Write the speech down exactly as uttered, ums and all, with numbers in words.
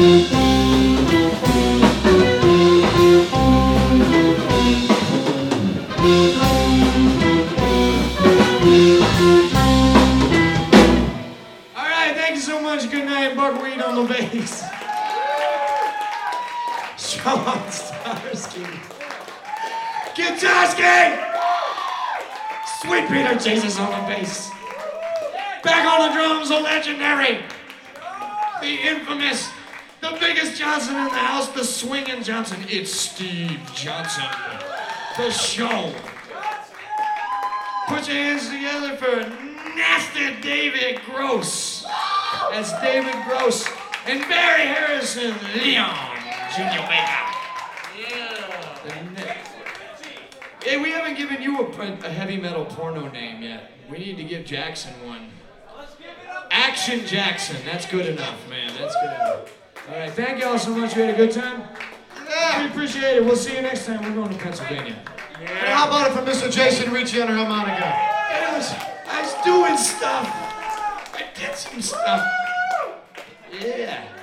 Buckwheat on the bass. Sean Starsky. Guitarski! Sweet Peter Jesus on the bass. Back on the drums, the legendary, the infamous, the biggest Johnson in the house, the swinging Johnson. It's Steve Johnson. The show. Put your hands together for Nasty David Gross. That's David Gross and Barry Harrison, Leon Junior Baker. Yeah. Hey, we haven't given you a, a heavy metal porno name yet. We need to give Jackson one. Action Jackson. That's good enough, man. That's good enough. All right, thank y'all so much. We had a good time. Yeah. We appreciate it. We'll see you next time. We're going to Pennsylvania. Yeah. And how about it for Mister Jason Ricci on the harmonica? Yeah, I was, I was doing stuff. I did some stuff. Yeah.